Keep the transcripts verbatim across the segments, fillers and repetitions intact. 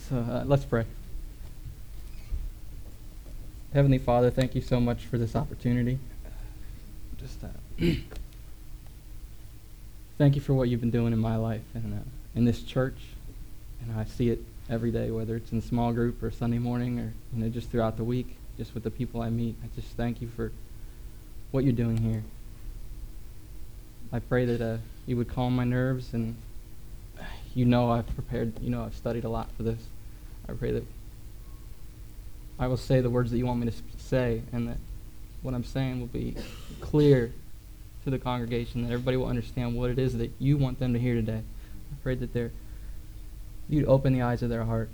So uh, let's pray. Heavenly Father, thank you so much for this opportunity. Just uh, thank you for what you've been doing in my life and uh, in this church. And I see it every day, whether it's in small group or Sunday morning or you know just throughout the week, just with the people I meet. I just thank you for what you're doing here. I pray that uh, you would calm my nerves, and you know I've prepared, you know I've studied a lot for this. I pray that I will say the words that you want me to say, and that what I'm saying will be clear to the congregation, that everybody will understand what it is that you want them to hear today. I pray that they're, you'd open the eyes of their heart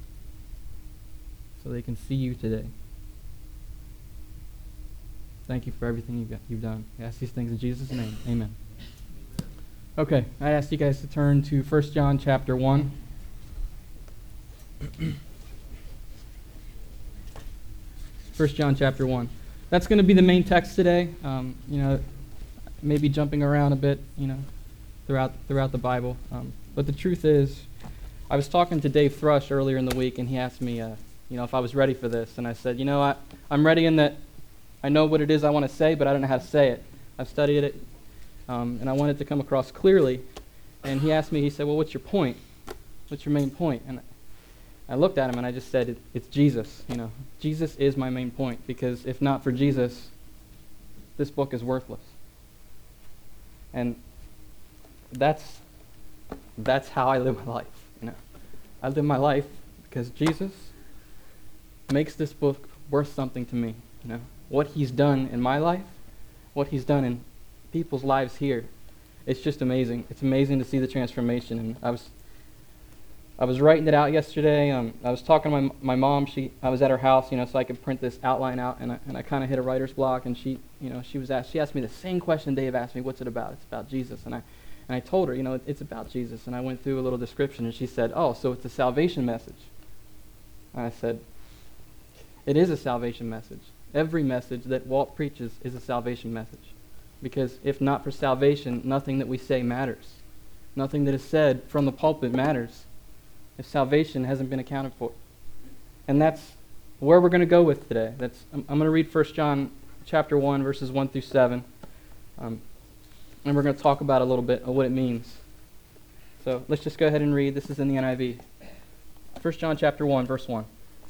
so they can see you today. Thank you for everything you've, got, you've done. I ask these things in Jesus' name. Amen. Okay, I asked you guys to turn to First John chapter one. First John chapter one. That's going to be the main text today. Um, you know, maybe jumping around a bit, you know, throughout throughout the Bible. Um, but the truth is, I was talking to Dave Thrush earlier in the week, and he asked me, uh, you know, if I was ready for this, and I said, you know, I, I'm ready in that I know what it is I want to say, but I don't know how to say it. I've studied it, um, and I want it to come across clearly. And he asked me, he said, well, what's your point? What's your main point? And I looked at him and I just said, it, it's Jesus. You know, Jesus is my main point, because if not for Jesus, this book is worthless. And that's that's how I live my life. You know, I live my life because Jesus makes this book worth something to me. You know, what he's done in my life, what he's done in people's lives here, it's just amazing. It's amazing to see the transformation. And I was. I was writing it out yesterday. Um, I was talking to my my mom. She, I was at her house, you know, so I could print this outline out, and I, and I kind of hit a writer's block. And she, you know, she was asked, she asked me the same question Dave asked me. What's it about? It's about Jesus. And I, and I told her, you know, it, it's about Jesus. And I went through a little description, and she said, oh, so it's a salvation message. And I said, it is a salvation message. Every message that Walt preaches is a salvation message, because if not for salvation, nothing that we say matters. Nothing that is said from the pulpit matters if salvation hasn't been accounted for. And that's where we're going to go with today. That's I'm, I'm going to read First John chapter one, verses one through seven. Um, and we're going to talk about a little bit of what it means. So let's just go ahead and read. This is in the N I V. First John chapter one, verse one.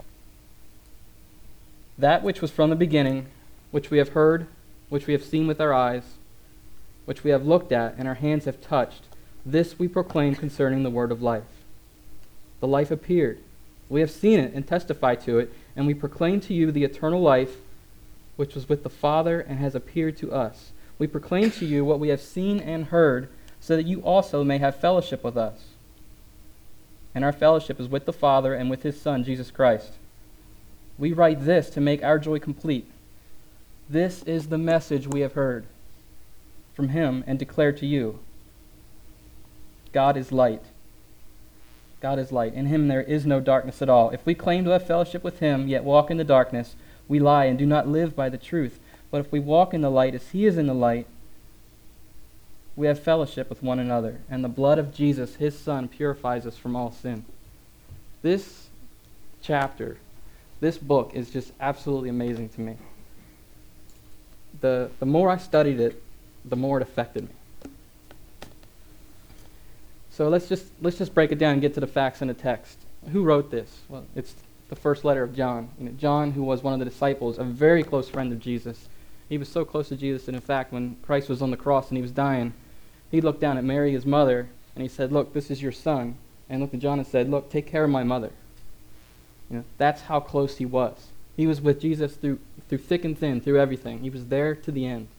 That which was from the beginning, which we have heard, which we have seen with our eyes, which we have looked at, and our hands have touched, this we proclaim concerning the word of life. The life appeared. We have seen it and testify to it, and we proclaim to you the eternal life which was with the Father and has appeared to us. We proclaim to you what we have seen and heard, so that you also may have fellowship with us. And our fellowship is with the Father and with his Son, Jesus Christ. We write this to make our joy complete. This is the message we have heard from him and declare to you. God is light. God is light. In him there is no darkness at all. If we claim to have fellowship with him, yet walk in the darkness, we lie and do not live by the truth. But if we walk in the light as he is in the light, we have fellowship with one another. And the blood of Jesus, his Son, purifies us from all sin. This chapter, this book is just absolutely amazing to me. The, the more I studied it, the more it affected me. So let's just let's just break it down and get to the facts in the text. Who wrote this? Well, it's the first letter of John. You know, John, who was one of the disciples, a very close friend of Jesus. He was so close to Jesus that, in fact, when Christ was on the cross and he was dying, he looked down at Mary, his mother, and he said, look, this is your son. And looked at John and said, look, take care of my mother. You know, that's how close he was. He was with Jesus through through thick and thin, through everything. He was there to the end.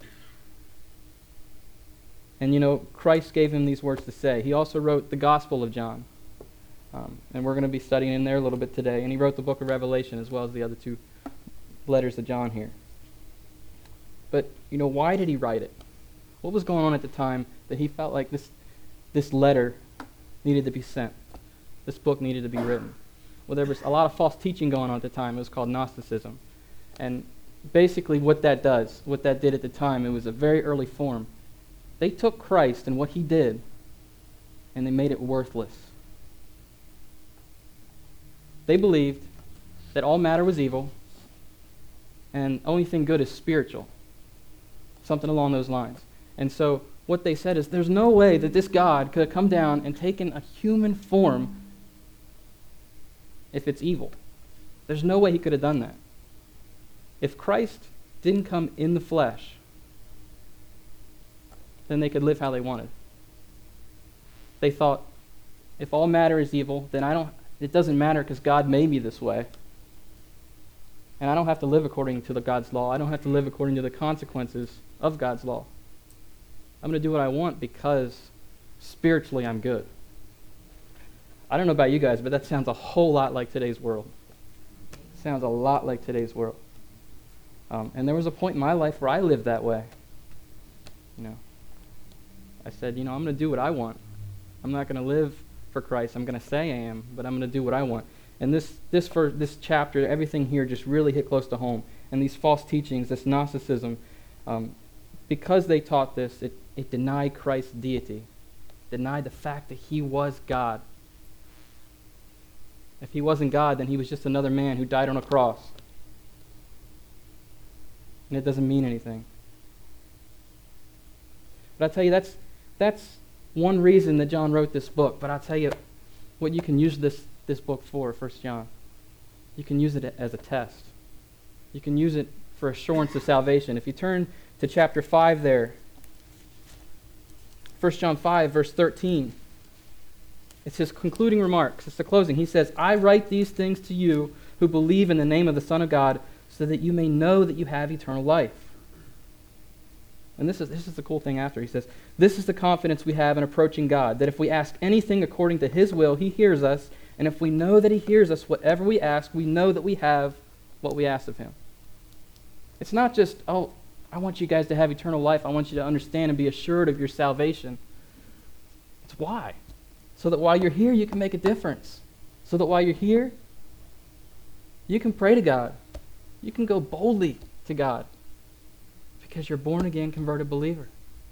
And, you know, Christ gave him these words to say. He also wrote the Gospel of John. Um, and we're going to be studying in there a little bit today. And he wrote the book of Revelation as well as the other two letters of John here. But, you know, why did he write it? What was going on at the time that he felt like this, this letter needed to be sent? This book needed to be written? Well, there was a lot of false teaching going on at the time. It was called Gnosticism. And basically what that does, what that did at the time, it was a very early form. They took Christ and what he did, and they made it worthless. They believed that all matter was evil and only thing good is spiritual. Something along those lines. And so what they said is there's no way that this God could have come down and taken a human form if it's evil. There's no way he could have done that. If Christ didn't come in the flesh, then they could live how they wanted. They thought, if all matter is evil, then I don't, it doesn't matter because God made me this way. And I don't have to live according to the God's law. I don't have to live according to the consequences of God's law. I'm going to do what I want because spiritually I'm good. I don't know about you guys, but that sounds a whole lot like today's world. It sounds a lot like today's world. Um, and there was a point in my life where I lived that way. You know, I said, you know, I'm going to do what I want. I'm not going to live for Christ. I'm going to say I am, but I'm going to do what I want. And this this for this chapter, everything here just really hit close to home. And these false teachings, this Gnosticism, um, because they taught this, it, it denied Christ's deity, denied the fact that he was God. If he wasn't God, then he was just another man who died on a cross. And it doesn't mean anything. But I tell you, that's that's one reason that John wrote this book. But I'll tell you what you can use this, this book for, First John. You can use it as a test. You can use it for assurance of salvation. If you turn to chapter five there, First John five, verse thirteen, it's his concluding remarks. It's the closing. He says, I write these things to you who believe in the name of the Son of God, so that you may know that you have eternal life. And this is this is the cool thing after. He says, this is the confidence we have in approaching God, that if we ask anything according to his will, he hears us. And if we know that he hears us, whatever we ask, we know that we have what we ask of him. It's not just, oh, I want you guys to have eternal life. I want you to understand and be assured of your salvation. It's why. So that while you're here, you can make a difference. So that while you're here, you can pray to God. You can go boldly to God because you're born again, converted believer.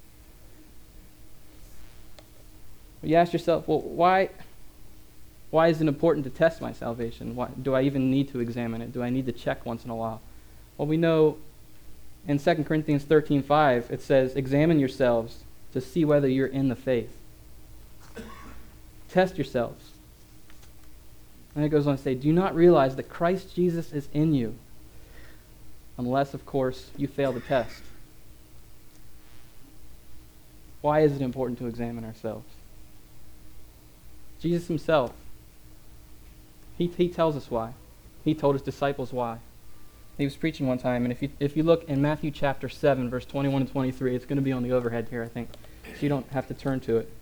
You ask yourself, well, why, why is it important to test my salvation? Why, do I even need to examine it? Do I need to check once in a while? Well, we know in Second Corinthians thirteen five, it says, examine yourselves to see whether you're in the faith. Test yourselves. And it goes on to say, do you not realize that Christ Jesus is in you? Unless, of course, you fail the test. Why is it important to examine ourselves? Jesus himself, he, he tells us why. He told his disciples why. He was preaching one time, and if you if you look in Matthew chapter seven, verse twenty-one and twenty-three, it's going to be on the overhead here, I think, so you don't have to turn to it.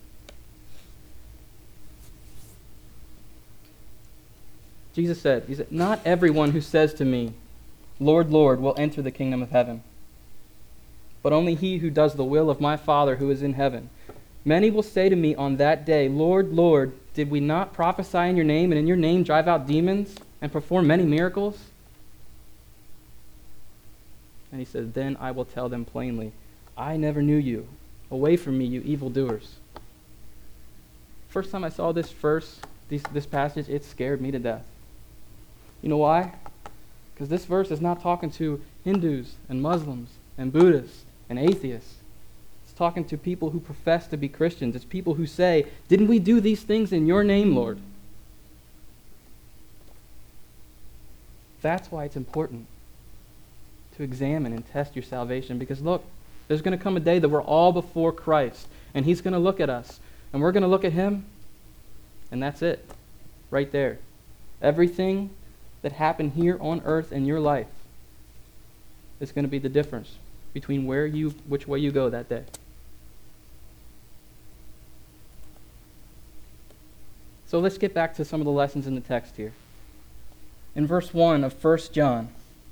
Jesus said, he said, not everyone who says to me, Lord, Lord, will enter the kingdom of heaven, but only he who does the will of my Father who is in heaven. Many will say to me on that day, Lord, Lord, did we not prophesy in your name, and in your name drive out demons and perform many miracles? And he says, then I will tell them plainly, I never knew you. Away from me, you evildoers. First time I saw this verse, this, this passage, it scared me to death. You know why? Because this verse is not talking to Hindus and Muslims and Buddhists and atheists. It's talking to people who profess to be Christians. It's people who say, didn't we do these things in your name, Lord? That's why it's important to examine and test your salvation. Because look, there's going to come a day that we're all before Christ. And he's going to look at us. And we're going to look at him. And that's it. Right there. Everything that happened here on earth in your life is going to be the difference between where you, which way you go that day. So let's get back to some of the lessons in the text here. In verse one of First John,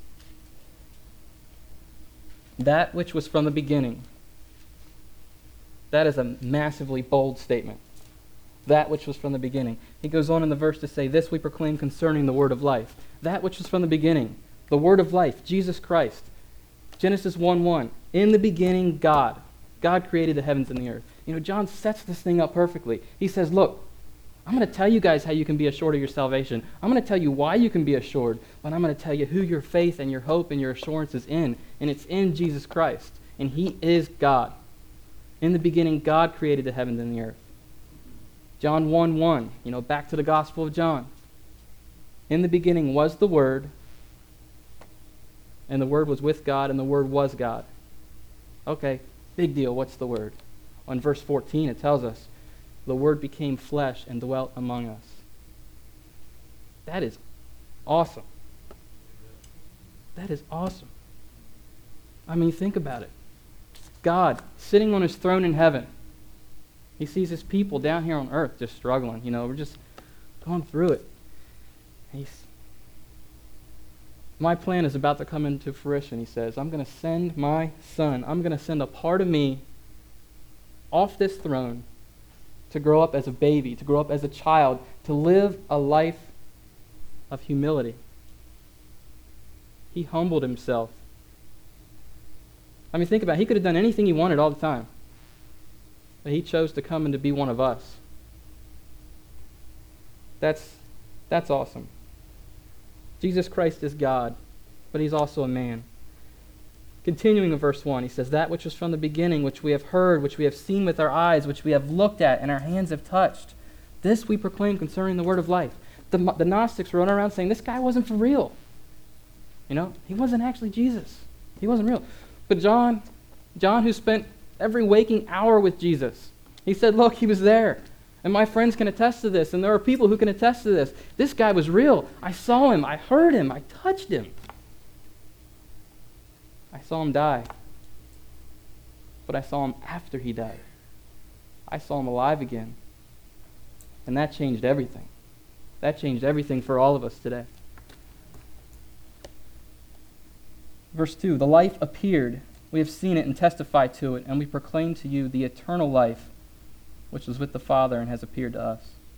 that which was from the beginning. That is a massively bold statement. That which was from the beginning. He goes on in the verse to say, this we proclaim concerning the word of life. That which was from the beginning. The word of life, Jesus Christ. Genesis one one. In the beginning, God. God created the heavens and the earth. You know, John sets this thing up perfectly. He says, look, I'm going to tell you guys how you can be assured of your salvation. I'm going to tell you why you can be assured, but I'm going to tell you who your faith and your hope and your assurance is in, and it's in Jesus Christ, and he is God. In the beginning, God created the heavens and the earth. John one one, you know, back to the Gospel of John. In the beginning was the Word, and the Word was with God, and the Word was God. Okay, big deal. What's the Word? On verse fourteen, it tells us, the Word became flesh and dwelt among us. That is awesome. That is awesome. I mean, think about it. God sitting on his throne in heaven. He sees his people down here on earth just struggling. You know, we're just going through it. He's, my plan is about to come into fruition, he says. I'm going to send my son. I'm going to send a part of me off this throne to grow up as a baby, to grow up as a child, to live a life of humility. He humbled himself. I mean, think about it. He could have done anything he wanted all the time. But he chose to come and to be one of us. That's, that's awesome. Jesus Christ is God, but he's also a man. Continuing in verse one, he says, that which was from the beginning, which we have heard, which we have seen with our eyes, which we have looked at, and our hands have touched. This we proclaim concerning the word of life. The, the Gnostics were running around saying, this guy wasn't for real. You know, he wasn't actually Jesus. He wasn't real. But John, John who spent every waking hour with Jesus, he said, look, he was there. And my friends can attest to this, and there are people who can attest to this. This guy was real. I saw him. I heard him. I touched him. I saw him die, but I saw him after he died. I saw him alive again, and that changed everything. That changed everything for all of us today. Verse two, the life appeared. We have seen it and testified to it, and we proclaim to you the eternal life, which was with the Father and has appeared to us.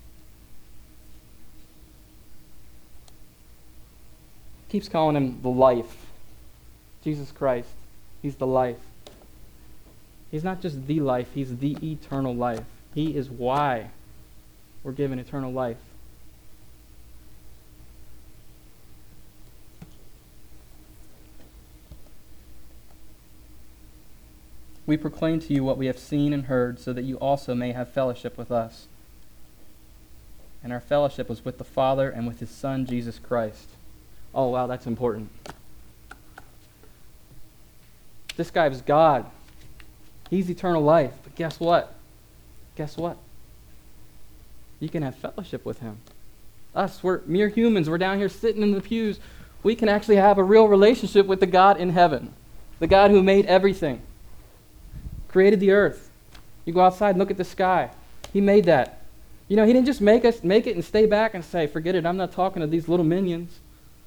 Keeps calling him the life. Jesus Christ, he's the life. He's not just the life, he's the eternal life. He is why we're given eternal life. We proclaim to you what we have seen and heard, so that you also may have fellowship with us. And our fellowship was with the Father and with his Son, Jesus Christ. Oh, wow, that's important. This guy was God. He's eternal life. But guess what? Guess what? You can have fellowship with him. Us, we're mere humans. We're down here sitting in the pews. We can actually have a real relationship with the God in heaven. The God who made everything. Created the earth. You go outside and look at the sky. He made that. You know, he didn't just make us make it and stay back and say, forget it, I'm not talking to these little minions.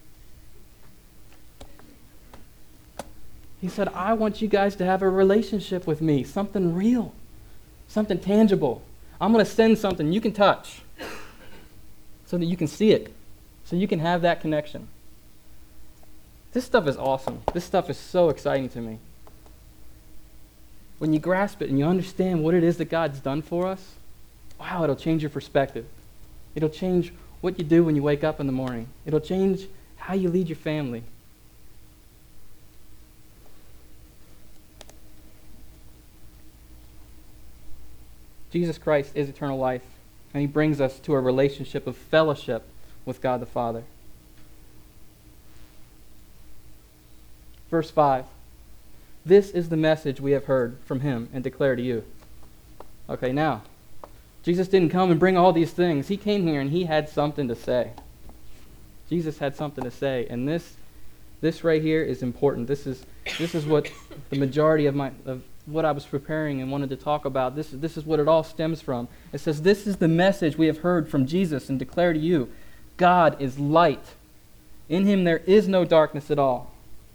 He said, I want you guys to have a relationship with me, something real, something tangible. I'm going to send something you can touch so that you can see it, so you can have that connection. This stuff is awesome. This stuff is so exciting to me. When you grasp it and you understand what it is that God's done for us, wow, it'll change your perspective. It'll change what you do when you wake up in the morning. It'll change how you lead your family. Jesus Christ is eternal life, and he brings us to a relationship of fellowship with God the Father. Verse five, this is the message we have heard from him and declare to you. Okay, now, Jesus didn't come and bring all these things. He came here and he had something to say. Jesus had something to say, and this this right here is important. This is this is what the majority of my of what I was preparing and wanted to talk about. This, this is what it all stems from. It says, this is the message we have heard from Jesus and declare to you. God is light. In him there is no darkness at all.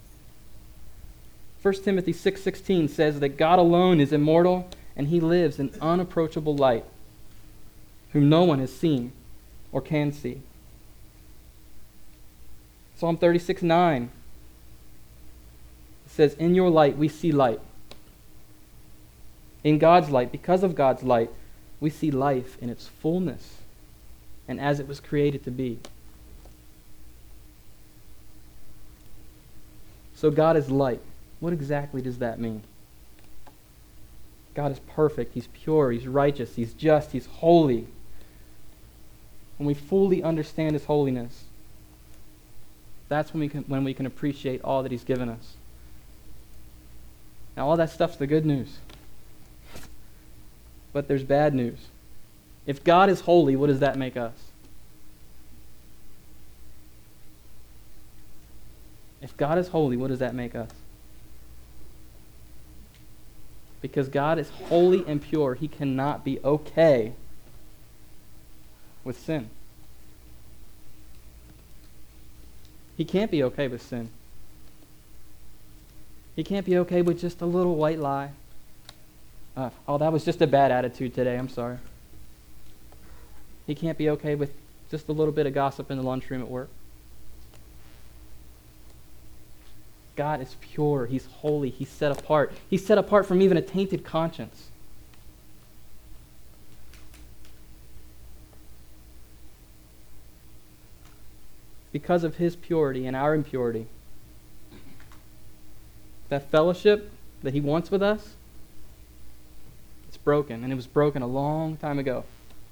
First Timothy six sixteen says that God alone is immortal and he lives in unapproachable light, whom no one has seen or can see. Psalm thirty-six nine says, in your light we see light. In God's light, because of God's light, we see life in its fullness. and as it was created to be. So God is light. What exactly does that mean? God is perfect. He's pure. He's righteous. He's just. He's holy. When we fully understand His holiness, that's when we can, when we can appreciate all that He's given us. Now, all that stuff's the good news. But there's bad news. If God is holy, what does that make us? If God is holy, what does that make us? Because God is holy and pure, He cannot be okay with sin. He can't be okay with sin. He can't be okay with just a little white lie. Uh, oh, that was just a bad attitude today, I'm sorry. He can't be okay with just a little bit of gossip in the lunchroom at work. God is pure. He's holy. He's set apart. He's set apart from even a tainted conscience. Because of His purity and our impurity, that fellowship that He wants with us, it's broken, and it was broken a long time ago.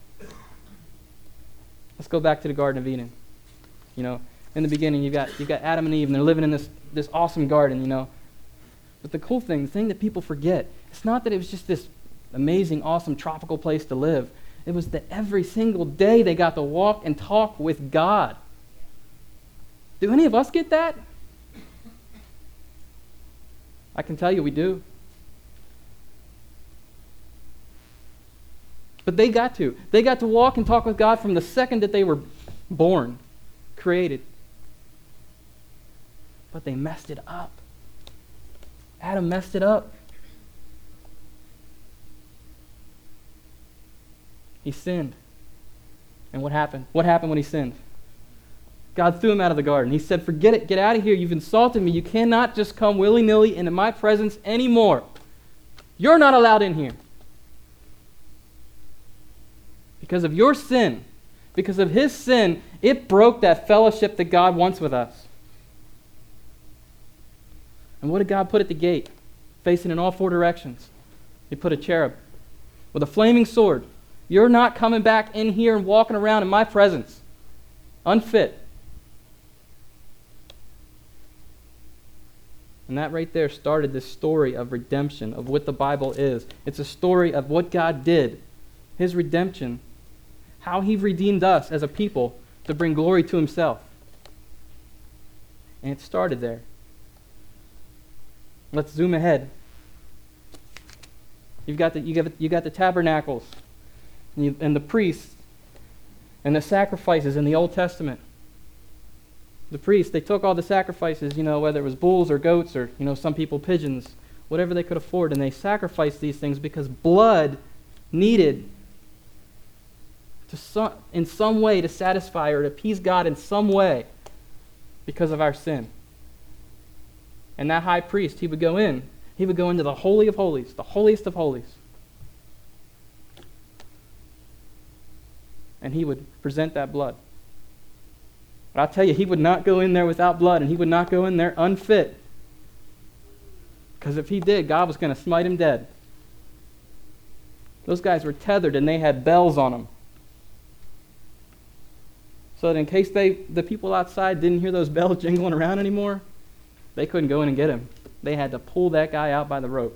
Let's go back to the Garden of Eden. You know, in the beginning, you've got you've got Adam and Eve, and they're living in this this awesome garden, you know. But the cool thing, the thing that people forget, it's not that it was just this amazing, awesome, tropical place to live. It was that every single day they got to walk and talk with God. Do any of us get that? I can tell you we do. But they got to. They got to walk and talk with God from the second that they were born, created. But they messed it up. Adam messed it up. He sinned. And what happened? What happened when he sinned? God threw him out of the garden. He said, forget it. Get out of here. You've insulted me. You cannot just come willy-nilly into my presence anymore. You're not allowed in here. Because of your sin, because of his sin, it broke that fellowship that God wants with us. And what did God put at the gate? Facing in all four directions. He put a cherub with a flaming sword. You're not coming back in here and walking around in my presence. Unfit. And that right there started this story of redemption, of what the Bible is. It's a story of what God did, his redemption, how he redeemed us as a people to bring glory to himself. And it started there. Let's zoom ahead. You've got the, you got, you got the tabernacles and, you, and the priests and the sacrifices in the Old Testament. The priests, they took all the sacrifices, you know, whether it was bulls or goats or, you know, some people pigeons, whatever they could afford, and they sacrificed these things because blood needed to some, in some way to satisfy or to appease God in some way because of our sin. And that high priest, he would go in. He would go into the Holy of Holies, the holiest of holies. And he would present that blood. But I'll tell you, he would not go in there without blood, and he would not go in there unfit. Because if he did, God was going to smite him dead. Those guys were tethered, and they had bells on them. So that in case they, the people outside didn't hear those bells jingling around anymore, they couldn't go in and get him. They had to pull that guy out by the rope.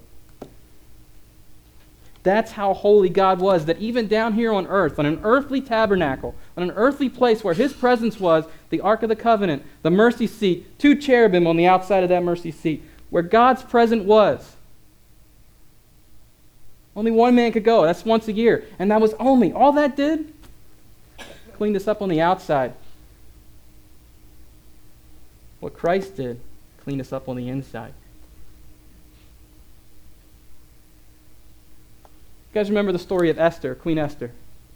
That's how holy God was, that even down here on earth, on an earthly tabernacle, on an earthly place where his presence was, the Ark of the Covenant, the mercy seat, two cherubim on the outside of that mercy seat, where God's presence was. Only one man could go. That's once a year. And that was only, all that did, cleaned us up on the outside. What Christ did, cleaned us up on the inside. You guys remember the story of Esther, Queen Esther?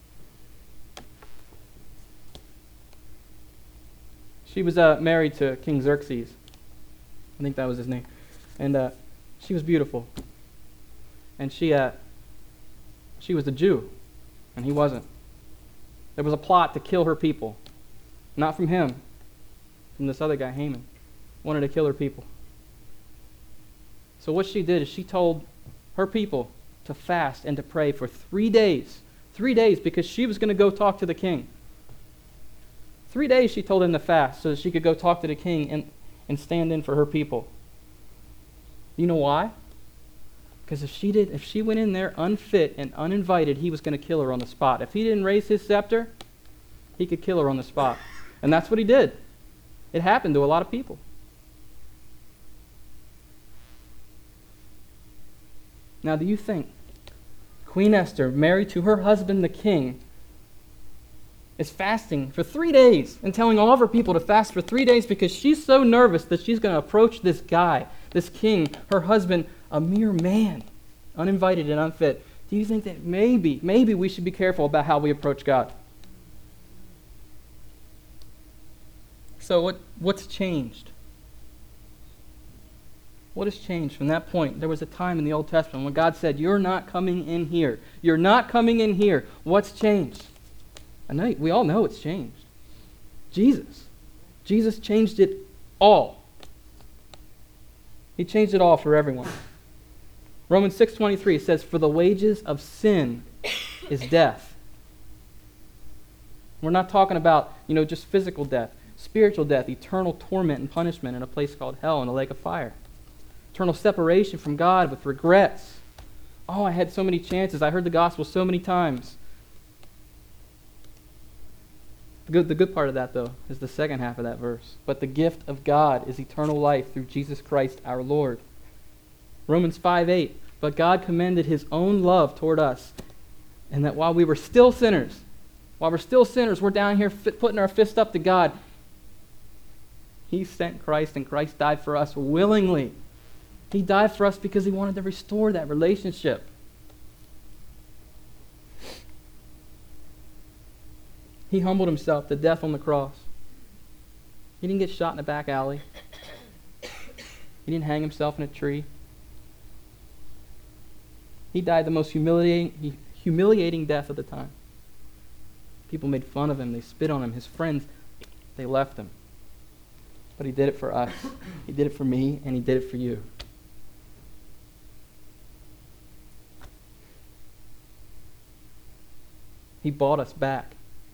She was uh, married to King Xerxes. I think that was his name. And uh, she was beautiful. And she uh, she was a Jew, and he wasn't. There was a plot to kill her people. Not from him, from this other guy, Haman. Wanted to kill her people. So what she did is she told her people to fast and to pray for three days. Three days because she was going to go talk to the king. Three days she told him to fast so that she could go talk to the king and, and stand in for her people. You know why? Because if she did, if she went in there unfit and uninvited, he was going to kill her on the spot. If he didn't raise his scepter, he could kill her on the spot. And that's what he did. It happened to a lot of people. Now, do you think Queen Esther, married to her husband the king, is fasting for three days and telling all of her people to fast for three days because she's so nervous that she's going to approach this guy, this king, her husband, a mere man, uninvited and unfit? Do you think that maybe, maybe we should be careful about how we approach God? So what, what's changed? What has changed from that point? There was a time in the Old Testament when God said, you're not coming in here. You're not coming in here. What's changed? I know we all know it's changed. Jesus. Jesus changed it all. He changed it all for everyone. Romans six twenty-three says, for the wages of sin is death. We're not talking about, you know, just physical death. Spiritual death, eternal torment and punishment in a place called hell in a lake of fire. Eternal separation from God with regrets. Oh, I had so many chances. I heard the gospel so many times. The good, the good part of that, though, is the second half of that verse. But the gift of God is eternal life through Jesus Christ our Lord. Romans five eight. But God commended his own love toward us, and that while we were still sinners, while we're still sinners, we're down here fit, putting our fist up to God. He sent Christ, and Christ died for us willingly. He died for us because he wanted to restore that relationship. He humbled himself to death on the cross. He didn't get shot in a back alley. He didn't hang himself in a tree. He died the most humiliating, humiliating death of the time. People made fun of him. They spit on him. His friends, they left him. But he did it for us. He did it for me, and he did it for you. He bought us back.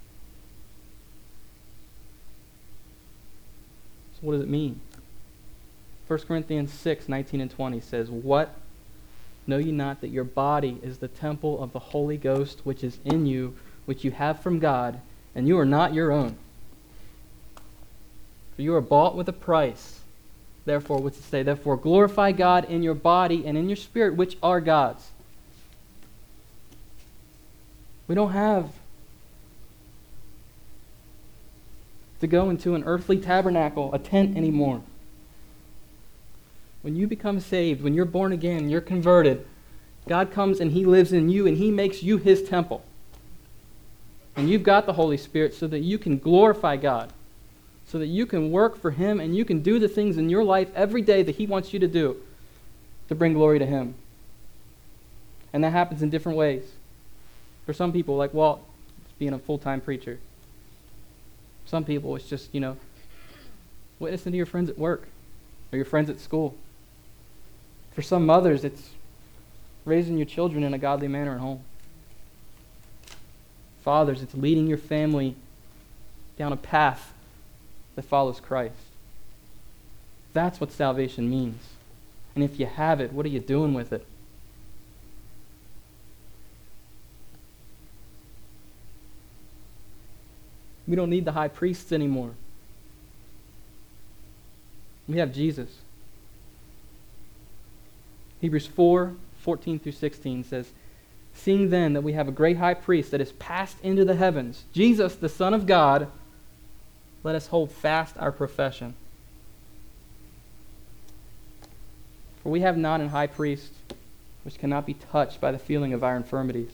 So what does it mean? First Corinthians six, nineteen and twenty says, what? Know ye not that your body is the temple of the Holy Ghost, which is in you, which you have from God, and you are not your own? For you are bought with a price. Therefore, what's it say? Therefore, glorify God in your body and in your spirit, which are God's. We don't have to go into an earthly tabernacle, a tent anymore. When you become saved, when you're born again, you're converted, God comes and he lives in you and he makes you his temple. And you've got the Holy Spirit so that you can glorify God, so that you can work for him and you can do the things in your life every day that he wants you to do to bring glory to him. And that happens in different ways. For some people, like Walt, being a full-time preacher. Some people, it's just, you know, witnessing to your friends at work or your friends at school. For some mothers, it's raising your children in a godly manner at home. Fathers, it's leading your family down a path that follows Christ. That's what salvation means. And if you have it, what are you doing with it? We don't need the high priests anymore. We have Jesus. Hebrews four, fourteen through sixteen says, seeing then that we have a great high priest that is passed into the heavens, Jesus, the Son of God, let us hold fast our profession. For we have not an high priest which cannot be touched by the feeling of our infirmities,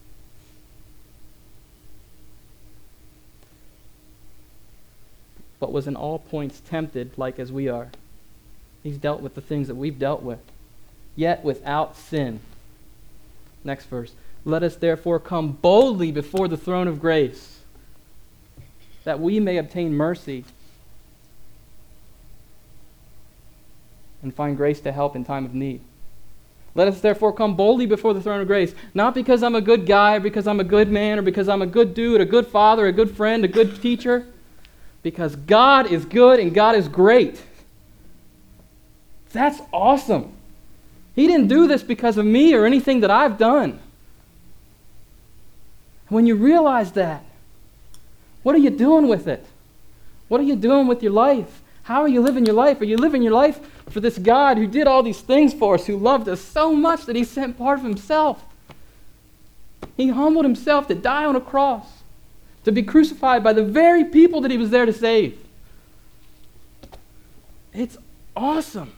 but was in all points tempted like as we are. He's dealt with the things that we've dealt with, yet without sin. Next verse. Let us therefore come boldly before the throne of grace, that we may obtain mercy and find grace to help in time of need. Let us therefore come boldly before the throne of grace, not because I'm a good guy, or because I'm a good man, or because I'm a good dude, a good father, a good friend, a good teacher, because God is good and God is great. That's awesome. He didn't do this because of me or anything that I've done. When you realize that, what are you doing with it? What are you doing with your life? How are you living your life? Are you living your life for this God who did all these things for us, who loved us so much that he sent part of himself? He humbled himself to die on a cross, to be crucified by the very people that he was there to save. It's awesome.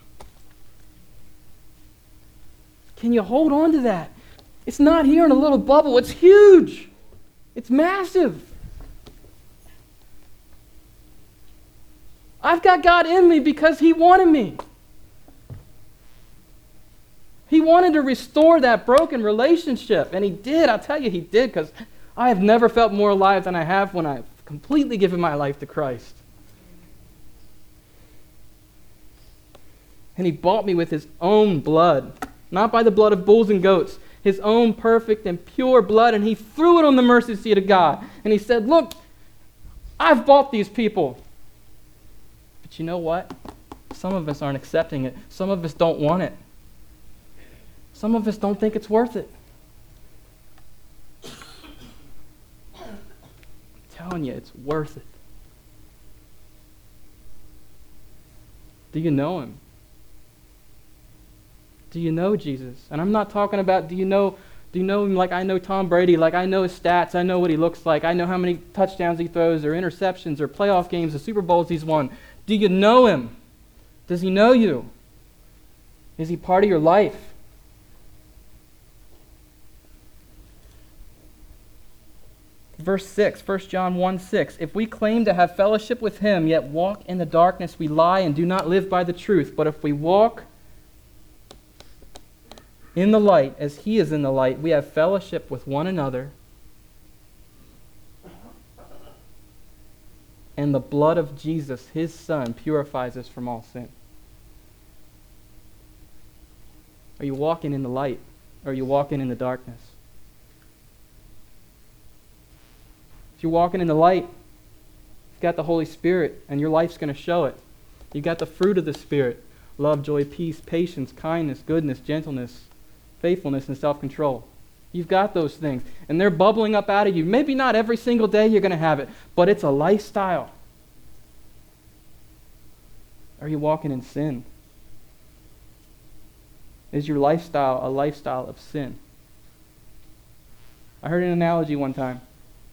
Can you hold on to that? It's not here in a little bubble. It's huge. It's massive. I've got God in me because he wanted me. He wanted to restore that broken relationship, and he did. I'll tell you, he did, because I have never felt more alive than I have when I've completely given my life to Christ. And he bought me with his own blood, not by the blood of bulls and goats, his own perfect and pure blood, and he threw it on the mercy seat of God. And he said, look, I've bought these people. But you know what? Some of us aren't accepting it. Some of us don't want it. Some of us don't think it's worth it. I'm telling you, it's worth it. Do you know him? Do you know Jesus? And I'm not talking about do you know do you know him like I know Tom Brady, like I know his stats, I know what he looks like, I know how many touchdowns he throws or interceptions or playoff games or Super Bowls he's won. Do you know him? Does he know you? Is he part of your life? Verse six, First John one six. If we claim to have fellowship with him, yet walk in the darkness, we lie and do not live by the truth. But if we walk in the light, as he is in the light, we have fellowship with one another, and the blood of Jesus, his Son, purifies us from all sin. Are you walking in the light, or are you walking in the darkness? If you're walking in the light, you've got the Holy Spirit, and your life's going to show it. You've got the fruit of the Spirit: love, joy, peace, patience, kindness, goodness, gentleness, faithfulness, and self-control. You've got those things, and they're bubbling up out of you. Maybe not every single day you're going to have it, but it's a lifestyle. Are you walking in sin? Is your lifestyle a lifestyle of sin? I heard an analogy one time.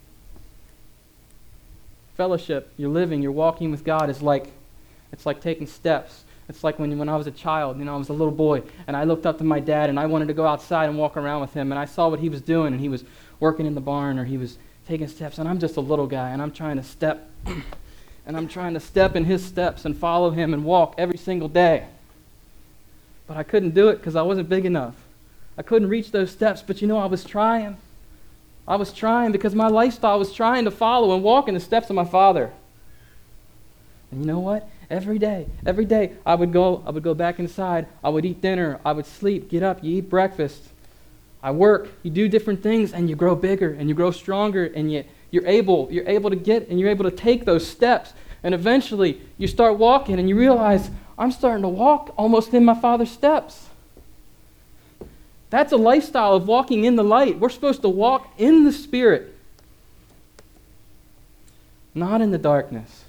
Fellowship, you're living, you're walking with God is like, it's like taking steps. It's like when, when I was a child, you know, I was a little boy, and I looked up to my dad, and I wanted to go outside and walk around with him, and I saw what he was doing, and he was working in the barn, or he was taking steps, and I'm just a little guy, and I'm trying to step, and I'm trying to step in his steps and follow him and walk every single day. But I couldn't do it because I wasn't big enough. I couldn't reach those steps, but you know, I was trying. I was trying because my lifestyle was trying to follow and walk in the steps of my Father. And you know what? Every day, every day, I would go, I would go back inside, I would eat dinner, I would sleep, get up, you eat breakfast. I work, you do different things, and you grow bigger, and you grow stronger, and you, you're able, you're able to get, and you're able to take those steps. And eventually, you start walking, and you realize, I'm starting to walk almost in my Father's steps. That's a lifestyle of walking in the light. We're supposed to walk in the Spirit, not in the darkness.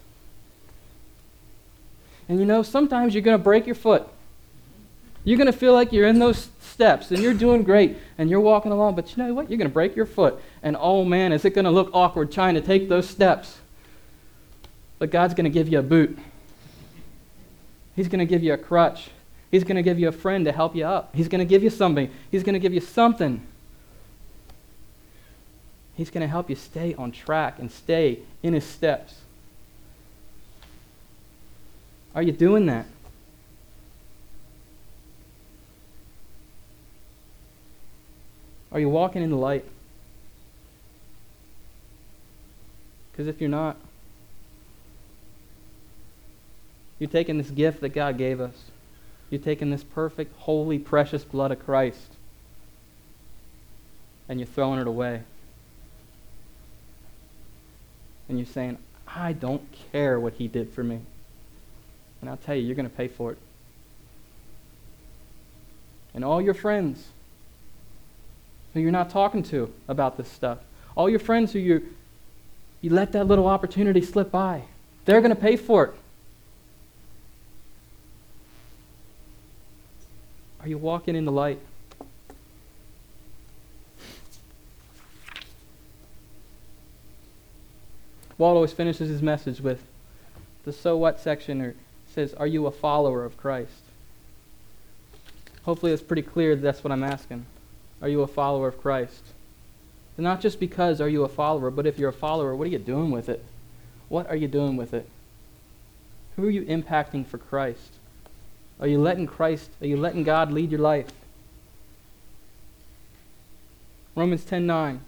And you know, sometimes you're going to break your foot. You're going to feel like you're in those steps, and you're doing great, and you're walking along, but you know what? You're going to break your foot. And oh man, is it going to look awkward trying to take those steps. But God's going to give you a boot. He's going to give you a crutch. He's going to give you a friend to help you up. He's going to give you something. He's going to give you something. He's going to help you stay on track and stay in his steps. Are you doing that? Are you walking in the light? Because if you're not, You're taking this gift that God gave us. You're taking this perfect, holy, precious blood of Christ, and you're throwing it away. And you're saying, I don't care what he did for me. And I'll tell you, you're going to pay for it. And all your friends who you're not talking to about this stuff, all your friends who you you let that little opportunity slip by, they're going to pay for it. Are you walking in the light? Walt always finishes his message with the so what section, or says, are you a follower of Christ? Hopefully it's pretty clear that that's what I'm asking. Are you a follower of Christ? And not just because are you a follower, but if you're a follower, what are you doing with it? What are you doing with it? Who are you impacting for Christ? Are you letting Christ, are you letting God lead your life? Romans ten nine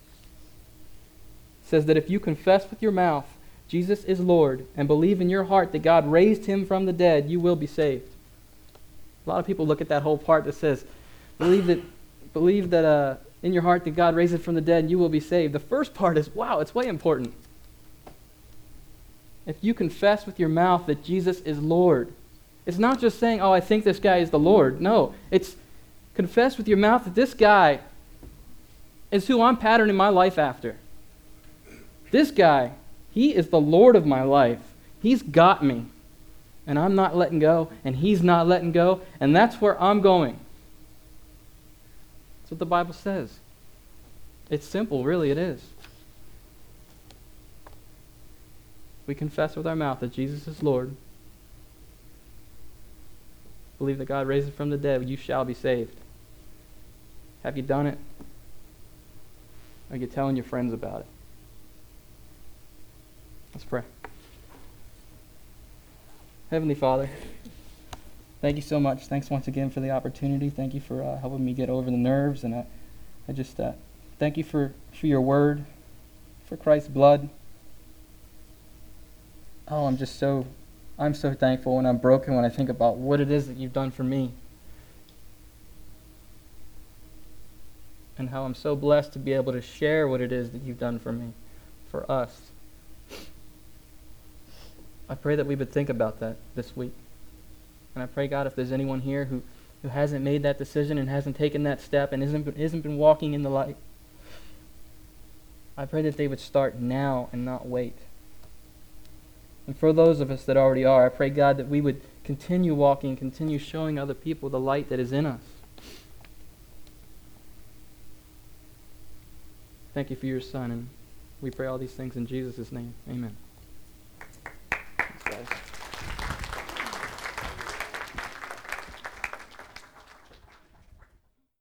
says that if you confess with your mouth Jesus is Lord and believe in your heart that God raised him from the dead, you will be saved. A lot of people look at that whole part that says, believe that, believe that uh, in your heart that God raised him from the dead, you will be saved. The first part is, wow, it's way important. If you confess with your mouth that Jesus is Lord, it's not just saying, oh, I think this guy is the Lord. No, it's confess with your mouth that this guy is who I'm patterning my life after. This guy, he is the Lord of my life. He's got me. And I'm not letting go, and he's not letting go, and that's where I'm going. That's what the Bible says. It's simple, really, it is. We confess with our mouth that Jesus is Lord. Believe that God raised him from the dead, you shall be saved. Have you done it? Are you telling your friends about it? Let's pray. Heavenly Father, thank you so much. Thanks once again for the opportunity. Thank you for uh, helping me get over the nerves. And I, I just uh, thank you for, for your word, for Christ's blood. Oh, I'm just so, I'm so thankful when I'm broken when I think about what it is that you've done for me. And how I'm so blessed to be able to share what it is that you've done for me, for us. I pray that we would think about that this week. And I pray, God, if there's anyone here who, who hasn't made that decision and hasn't taken that step and isn't, isn't been walking in the light, I pray that they would start now and not wait. And for those of us that already are, I pray, God, that we would continue walking, continue showing other people the light that is in us. Thank you for your Son, and we pray all these things in Jesus' name. Amen.